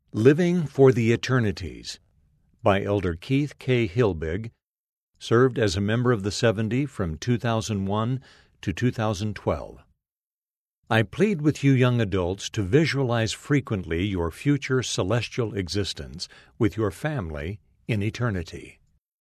Living for the Eternities by Elder Keith K. Hilbig, served as a member of the 70 from 2001 to 2012. I plead with you young adults to visualize frequently your future celestial existence with your family in eternity.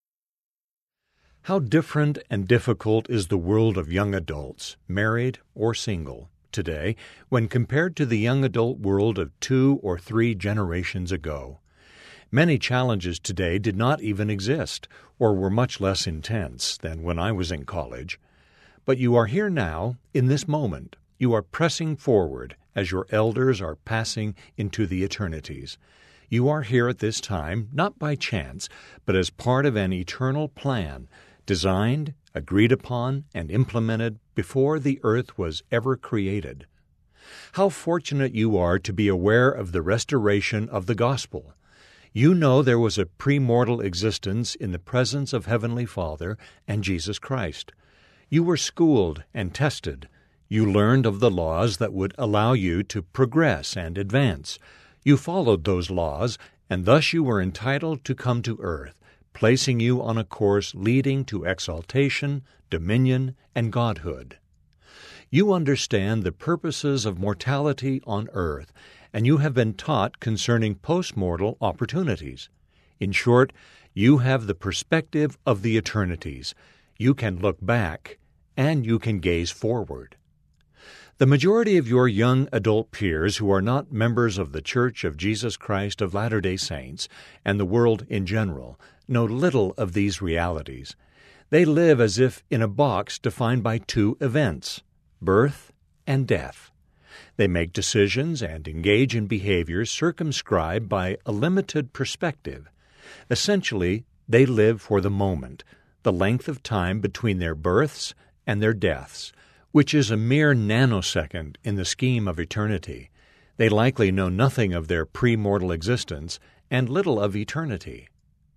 How different and difficult is the world of young adults, married or single, today when compared to the young adult world of 2 or 3 generations ago. Many challenges today did not even exist, or were much less intense than when I was in college. But you are here now, in this moment. You are pressing forward as your elders are passing into the eternities. You are here at this time, not by chance, but as part of an eternal plan, designed, agreed upon, and implemented before the earth was ever created. How fortunate you are to be aware of the restoration of the gospel. You know there was a premortal existence in the presence of Heavenly Father and Jesus Christ. You were schooled and tested. You learned of the laws that would allow you to progress and advance. You followed those laws, and thus you were entitled to come to earth, placing you on a course leading to exaltation, dominion, and godhood. You understand the purposes of mortality on earth, and you have been taught concerning postmortal opportunities. In short, you have the perspective of the eternities. You can look back, and you can gaze forward. The majority of your young adult peers who are not members of the Church of Jesus Christ of Latter-day Saints and the world in general know little of these realities. They live as if in a box defined by 2 events, birth and death. They make decisions and engage in behaviors circumscribed by a limited perspective. Essentially, they live for the moment, the length of time between their births and their deaths, which is a mere nanosecond in the scheme of eternity. They likely know nothing of their premortal existence and little of eternity.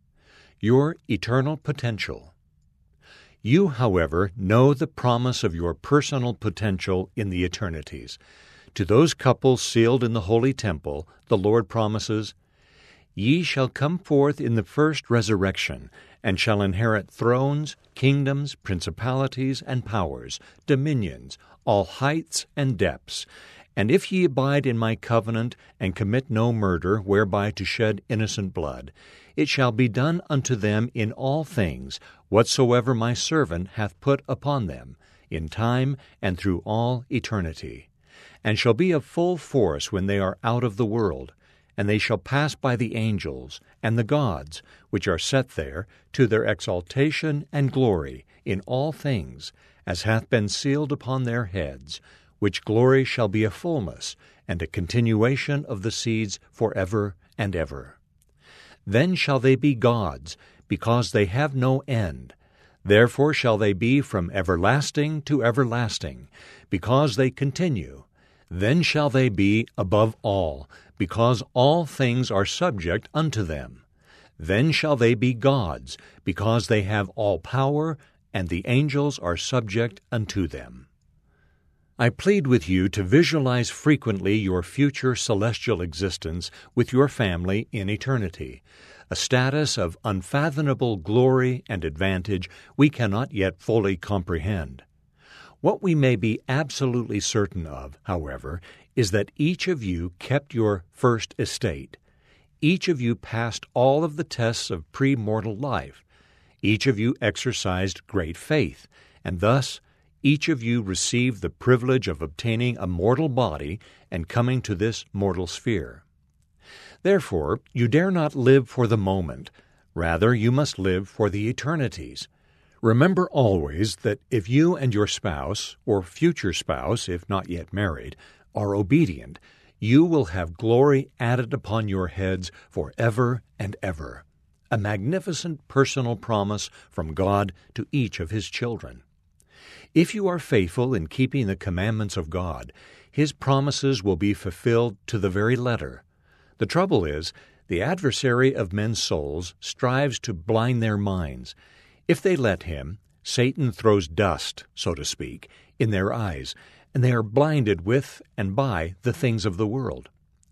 Your eternal potential. You, however, know the promise of your personal potential in the eternities. To those couples sealed in the holy temple, the Lord promises, "Ye shall come forth in the first resurrection, and shall inherit thrones, kingdoms, principalities, and powers, dominions, all heights and depths. And if ye abide in my covenant, and commit no murder whereby to shed innocent blood, it shall be done unto them in all things, whatsoever my servant hath put upon them, in time and through all eternity. And shall be of full force when they are out of the world, and they shall pass by the angels and the gods, which are set there, to their exaltation and glory in all things, as hath been sealed upon their heads, which glory shall be a fullness, and a continuation of the seeds for ever and ever. Then shall they be gods, because they have no end. Therefore shall they be from everlasting to everlasting, because they continue. Then shall they be above all, because all things are subject unto them. Then shall they be gods, because they have all power, and the angels are subject unto them." I plead with you to visualize frequently your future celestial existence with your family in eternity, a status of unfathomable glory and advantage we cannot yet fully comprehend. What we may be absolutely certain of, however, is that each of you kept your first estate. Each of you passed all of the tests of premortal life. Each of you exercised great faith, and thus each of you received the privilege of obtaining a mortal body and coming to this mortal sphere. Therefore, you dare not live for the moment. Rather, you must live for the eternities. Remember always that if you and your spouse, or future spouse if not yet married, are obedient, you will have glory added upon your heads forever and ever, a magnificent personal promise from God to each of His children. If you are faithful in keeping the commandments of God, His promises will be fulfilled to the very letter. The trouble is, the adversary of men's souls strives to blind their minds. If they let him, Satan throws dust, so to speak, in their eyes, and they are blinded with and by the things of the world.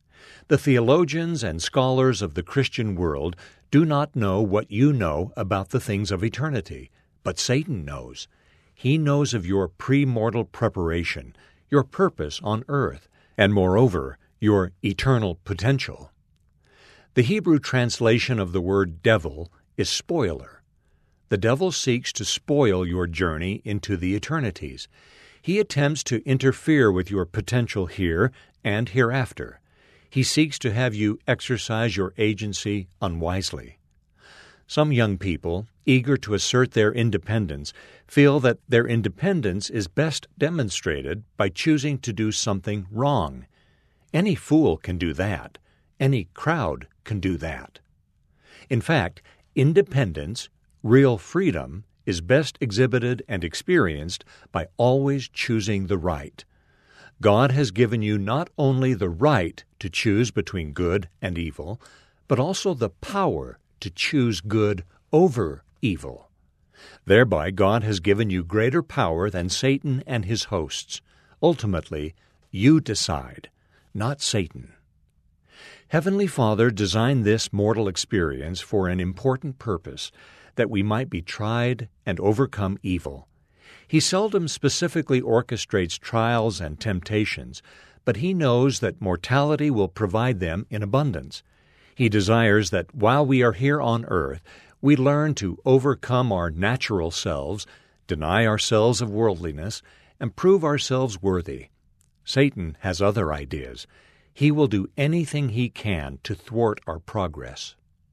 The theologians and scholars of the Christian world do not know what you know about the things of eternity, but Satan knows. He knows of your premortal preparation, your purpose on earth, and moreover, your eternal potential. The Hebrew translation of the word devil is spoiler. The devil seeks to spoil your journey into the eternities. He attempts to interfere with your potential here and hereafter. He seeks to have you exercise your agency unwisely. Some young people, eager to assert their independence, feel that their independence is best demonstrated by choosing to do something wrong. Any fool can do that. Any crowd can do that. In fact, independence, real freedom, is best exhibited and experienced by always choosing the right. God has given you not only the right to choose between good and evil, but also the power to choose good over evil. Thereby, God has given you greater power than Satan and his hosts. Ultimately, you decide, not Satan. Heavenly Father designed this mortal experience for an important purpose, that we might be tried and overcome evil. He seldom specifically orchestrates trials and temptations, but He knows that mortality will provide them in abundance. He desires that while we are here on earth, we learn to overcome our natural selves, deny ourselves of worldliness, and prove ourselves worthy. Satan has other ideas. He will do anything he can to thwart our progress.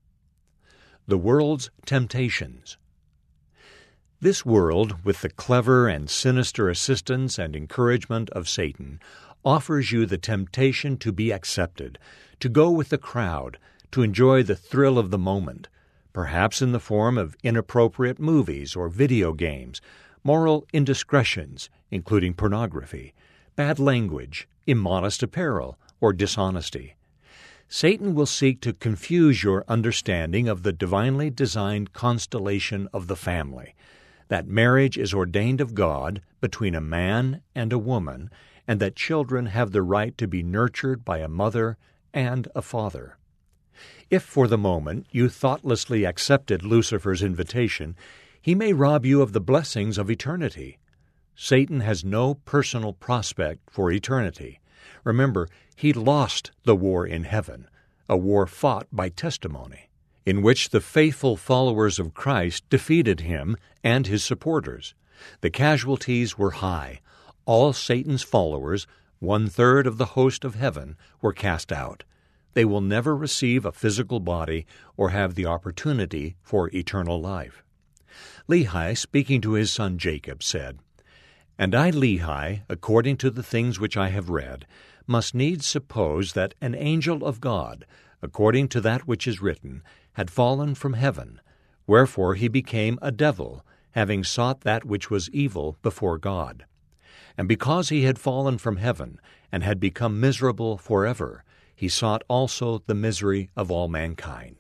The world's temptations. This world, with the clever and sinister assistance and encouragement of Satan, offers you the temptation to be accepted, to go with the crowd, to enjoy the thrill of the moment, perhaps in the form of inappropriate movies or video games, moral indiscretions, including pornography, bad language, immodest apparel, or dishonesty. Satan will seek to confuse your understanding of the divinely designed constellation of the family, that marriage is ordained of God between a man and a woman, and that children have the right to be nurtured by a mother and a father. If for the moment you thoughtlessly accepted Lucifer's invitation, he may rob you of the blessings of eternity. Satan has no personal prospect for eternity. Remember, he lost the war in heaven, a war fought by testimony, in which the faithful followers of Christ defeated him and his supporters. The casualties were high. All Satan's followers, 1/3 of the host of heaven, were cast out. They will never receive a physical body or have the opportunity for eternal life. Lehi, speaking to his son Jacob, said, "And I, Lehi, according to the things which I have read, must needs suppose that an angel of God, according to that which is written, had fallen from heaven. Wherefore he became a devil, having sought that which was evil before God. And because he had fallen from heaven, and had become miserable forever, he sought also the misery of all mankind."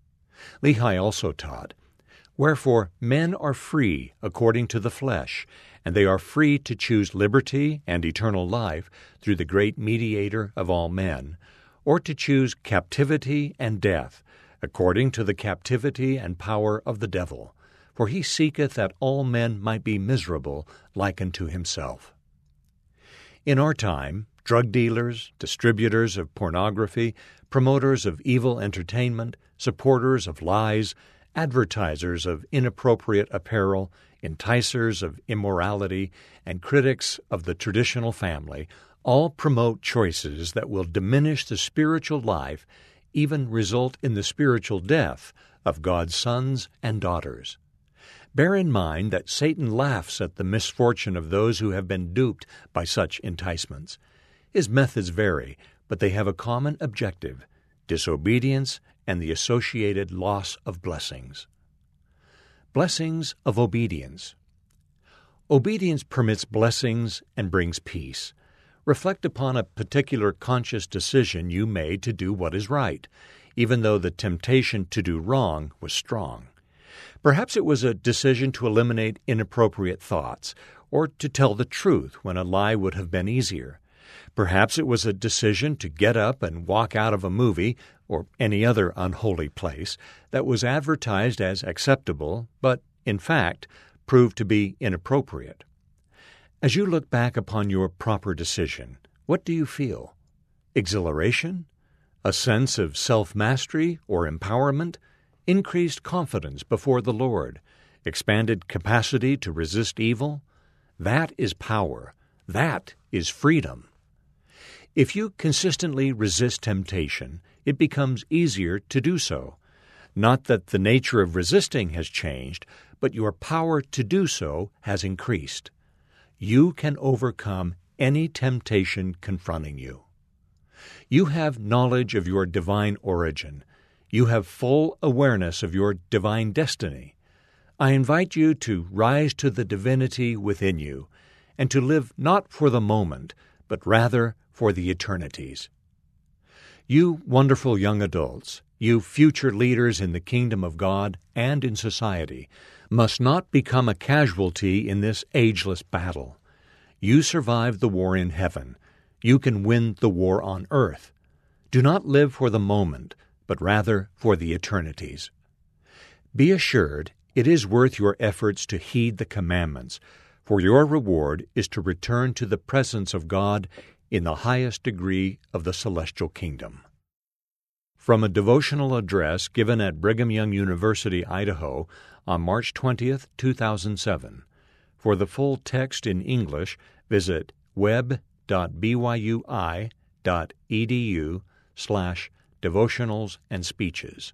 Lehi also taught, "Wherefore men are free according to the flesh, and they are free to choose liberty and eternal life through the great mediator of all men, or to choose captivity and death, according to the captivity and power of the devil, for he seeketh that all men might be miserable like unto himself." In our time, drug dealers, distributors of pornography, promoters of evil entertainment, supporters of lies, advertisers of inappropriate apparel, enticers of immorality, and critics of the traditional family all promote choices that will diminish the spiritual life, even result in the spiritual death of God's sons and daughters. Bear in mind that Satan laughs at the misfortune of those who have been duped by such enticements. His methods vary, but they have a common objective: disobedience and the associated loss of blessings. Blessings of obedience. Obedience permits blessings and brings peace. Reflect upon a particular conscious decision you made to do what is right, even though the temptation to do wrong was strong. Perhaps it was a decision to eliminate inappropriate thoughts, or to tell the truth when a lie would have been easier. Perhaps it was a decision to get up and walk out of a movie or any other unholy place that was advertised as acceptable, but, in fact, proved to be inappropriate. As you look back upon your proper decision, what do you feel? Exhilaration? A sense of self-mastery or empowerment? Increased confidence before the Lord? Expanded capacity to resist evil? That is power. That is freedom. If you consistently resist temptation, it becomes easier to do so. Not that the nature of resisting has changed, but your power to do so has increased. You can overcome any temptation confronting you. You have knowledge of your divine origin. You have full awareness of your divine destiny. I invite you to rise to the divinity within you and to live not for the moment, but rather for the eternities. You wonderful young adults, you future leaders in the kingdom of God and in society, must not become a casualty in this ageless battle. You survived the war in heaven. You can win the war on earth. Do not live for the moment, but rather for the eternities. Be assured it is worth your efforts to heed the commandments, for your reward is to return to the presence of God in the highest degree of the celestial kingdom. From a devotional address given at Brigham Young University, Idaho, on March 20, 2007. For the full text in English, visit web.byu.edu/devotionals and speeches.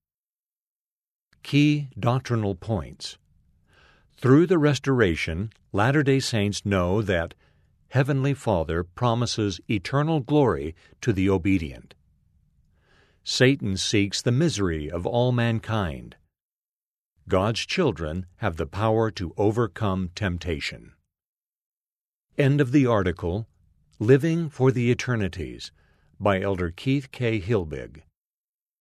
Key doctrinal points. Through the Restoration, Latter-day Saints know that Heavenly Father promises eternal glory to the obedient. Satan seeks the misery of all mankind. God's children have the power to overcome temptation. End of the article, Living for the Eternities, by Elder Keith K. Hilbig.